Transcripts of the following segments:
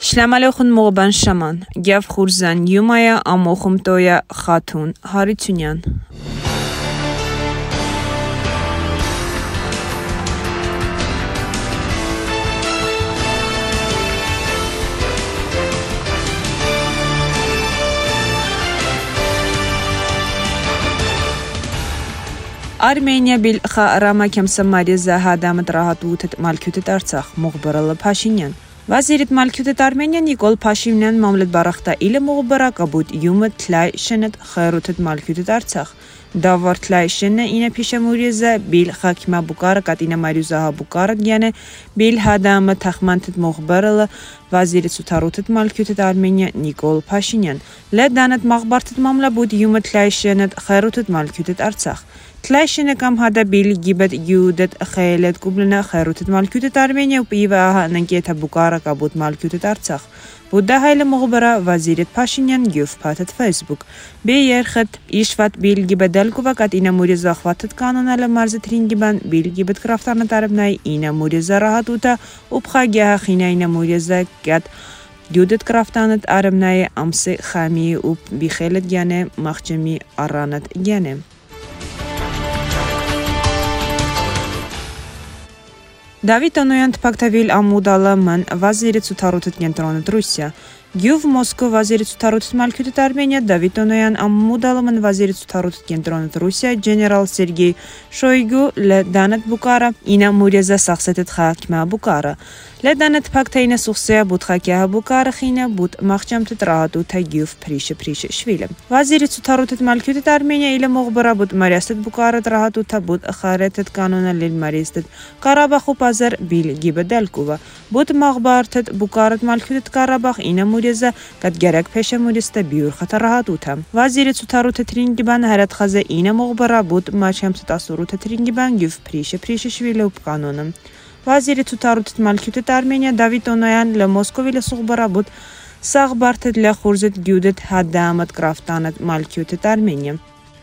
Shalom aleichem Moghban Shaman. Gav Khurzan Yumaya Amochum Toya Khatun Haritunyan. Armeniya bil Rama Kemsamari Zahadamat Rahatut Malkutet Artsakh Mughbarala Pashinyan. Վազիրիտ Մալքյուտետ Արմենիան Նիկոլ Փաշինյան մամլետ բարախտա իլը մողբարա կաբուտ յումը թլայ շենետ խայրութետ Մալքյուտետ Արցախ դավար թլայ շենը ինը փիշամուրիզա բիլ խակիմա բուկարը կատինա մարյուզահա բուկարը գյանը բիլ հադամը թախմանթետ մողբարալը վազիրիտ սութարութետ Մալքյուտետ Արմենիա Նիկոլ Փաշինյան լեդանետ մաղբարթետ մամլա բուտ յումը թլայ շենետ խայրութետ Մալքյուտետ Արցախ Tlaishine kam hada bil gibet yudet khaylet kublina khayrutet Malkutet Armeniya upiva nanketa Bukara kabut Malkutet Artsakh Budda hayli mughbara Vaziret Pashinyan gyuf patet Facebook Beyerkhat ishvat bil gibedel kuvakat ina muriza khwatet kanonala marzet ringiban bil gibet kraftana tarabnay ina muriza rahatuta upkhaga khina ina muriza kat Yudet kraftanet arabnay amse khami up bikhelet gane makhchemi aranat gane David Onoyan tpaktabil amudala man Vaziret Sutarutet Gentronet Rusya. Gyuv Moskva Vaziret Sutarutet Malkutet Armeniya David Onoyan amudala man Vaziret Sutarutet Gentronet Rusya General Sergey Shoigu le danet Bukara ina muriza saxsetet khakma Bukara. Le danet tpaktaina suxseya butkhakya Bukara khina but makhchamtet rahatu tagyuv prishe shvile. Vaziret Sutarutet Malkutet Armeniya ile mughbara but mariastet Bukara rahatu tabut kharetet kanona lil maristet Karabakh upazar bil gibedalkuva. But maghbartet Bukarat Malkutet Karabakh ina muriza kad gerek pesha murista biur khatarahatuta. Vaziret Sutarutet ringiban harat khaza ina mughbara but machamtet asurutet ringiban gyuv prishe shvile up kanonam. Vaziret Sutarutet Malkutet Armeniya David Onoyan le Moskva le sughbara but saghbartet le khurzet gyudet hadamat kraftanat Malkutet Armeniya.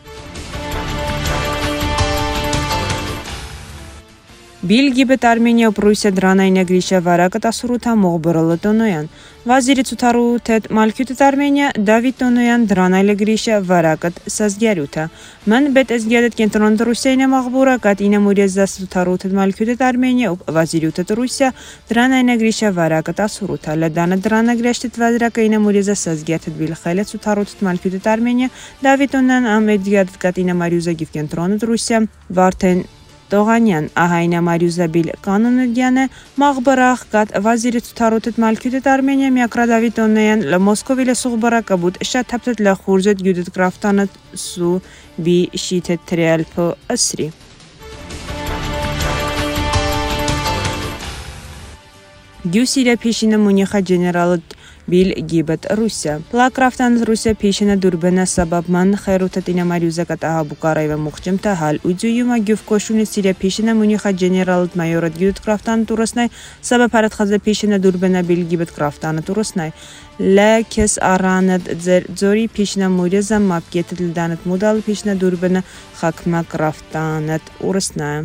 Bilgibet Armeniya Prussia dranayna Grisha Varakat Asuruta Mughbarala Onoyan. Vaziret Sutarutet Malkutet Armeniya David Onoyan dranayla Grisha Varakat Sazgyaruta. Man bet ezgyadet Kentron Russiyana Maghbura kat ina muriza Sutarutet Malkutet Armeniya Vazirutet Russia dranayna Grisha Varakat Asuruta. Ladana drana greshtet Vazraka ina muriza Sazgyatet bil Khalet Sutarutet Malkutet Armeniya David Onoyan am ezgyadet kat ina mariuza gif Kentron Russia Varten Տողանյան ահայնա մարյուզաբիլ կանոնեդյանը մաղբարախ կատ վազիրիտ սութարութետ Մալքյուտետ Արմենիա միակրադավիտ օնեյան լմոսկովիլը սուղբարակաբուտ շատապտետ լախուրզետ գյուդետ կրավտանըտ սու բի շիթետ տրեալպը ասրի Գյուսիրը պիշինը մունիխա ջեներալըտ Bil Gibet Rusya. Plakraftan Rusya peşine dürbene sababman xeyrutetina mariuzakat aha Bukara ve muhcimta hal ucuyuma güf koşuni Siriya peşine muniha generalit mayorat Gibet kraftan turasnay sabab harat xaza peşine dürbene Bil Gibet kraftanı turasnay. La kes aranet zori peşine muriza mapgetit danet modal peşine dürbene hakma kraftanet urasnay.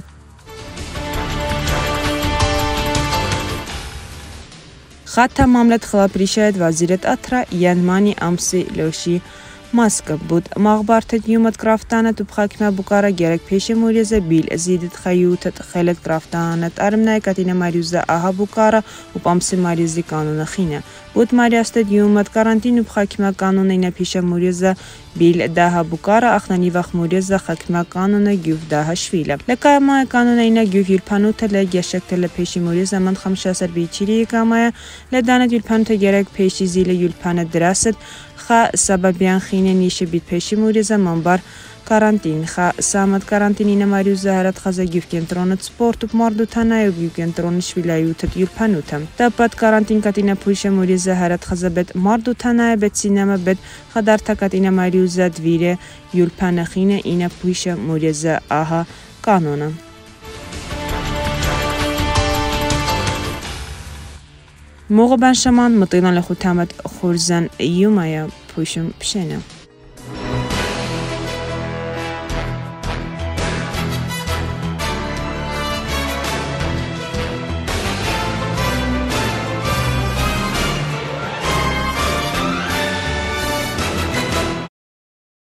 Xata mamlet xalaprishet Vaziret Atra Yanmani amsi loshi Maska bud mağbartet yumat kraftanet upxakma Bukara gerek peşe muriza bil zidit xayutet xelet kraftanet armnay katina mariuza aha Bukara upamsi marizi kanuna xina bud mariastet yumat karantin upxakma kanuna ina peşe muriza bil daha Bukara axnani vaxt muriza xakma kanuna gyuv daha shvila lekama kanuna ina gyuv yulpanuta le geshektele peşe muriza man 15 bichiri kamaya le danet yulpanuta gerek peşi zile yulpanet draset Xa sababian xine nishe bit peşi muriza manbar karantin xa samat karantinina mariuza harat xaza gyvkentronet sportup mardutanayu gyvkentronet shvilayutet yulpanutam tapat karantin katina pushe muriza harat xaza bet mardutanaya bet sinema bet xadarta katina mariuza dvire yulpana xine ina pushe muriza aha kanona Moghban Shaman mıtınan le khutamat Khurzan Yumaya puşum pşena